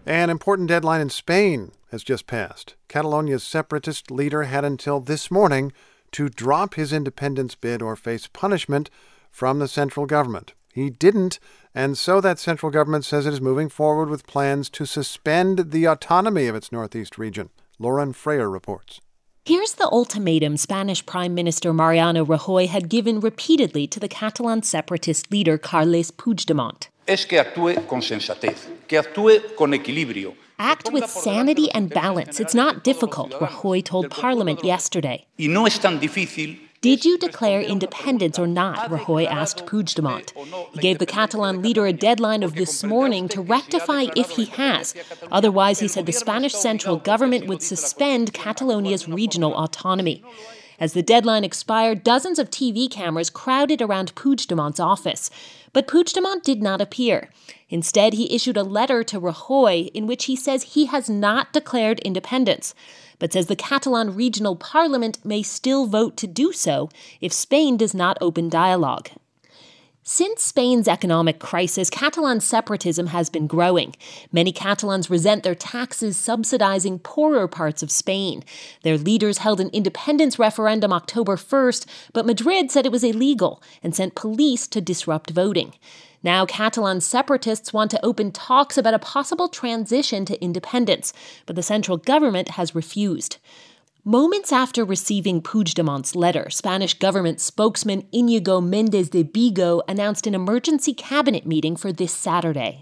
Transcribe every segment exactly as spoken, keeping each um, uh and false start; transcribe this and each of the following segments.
An important deadline in Spain has just passed. Catalonia's separatist leader had until this morning to drop his independence bid or face punishment from the central government. He didn't, and so that central government says it is moving forward with plans to suspend the autonomy of its northeast region. Lauren Freyer reports. Here's the ultimatum Spanish Prime Minister Mariano Rajoy had given repeatedly to the Catalan separatist leader Carles Puigdemont. Es que actúe con sensatez, que actúe con equilibrio. Act with sanity and balance. It's not difficult, Rajoy told Parliament yesterday. Y no es tan difícil. Did you declare independence or not? Rajoy asked Puigdemont. He gave the Catalan leader a deadline of this morning to rectify if he has. Otherwise, he said the Spanish central government would suspend Catalonia's regional autonomy. As the deadline expired, dozens of T V cameras crowded around Puigdemont's office. But Puigdemont did not appear. Instead, he issued a letter to Rajoy in which he says he has not declared independence, but says the Catalan Regional Parliament may still vote to do so if Spain does not open dialogue. Since Spain's economic crisis, Catalan separatism has been growing. Many Catalans resent their taxes subsidizing poorer parts of Spain. Their leaders held an independence referendum October first, but Madrid said it was illegal and sent police to disrupt voting. Now Catalan separatists want to open talks about a possible transition to independence, but the central government has refused. Moments after receiving Puigdemont's letter, Spanish government spokesman Íñigo Méndez de Vigo announced an emergency cabinet meeting for this Saturday.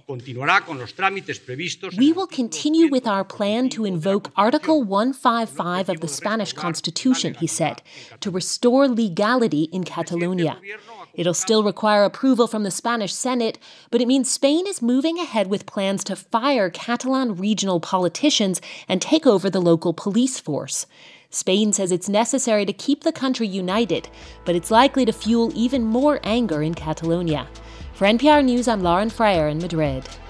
We will continue with our plan to invoke Article one fifty-five of the Spanish Constitution, he said, to restore legality in Catalonia. It'll still require approval from the Spanish Senate, but it means Spain is moving ahead with plans to fire Catalan regional politicians and take over the local police force. Spain says it's necessary to keep the country united, but it's likely to fuel even more anger in Catalonia. For N P R News, I'm Lauren Freyer in Madrid.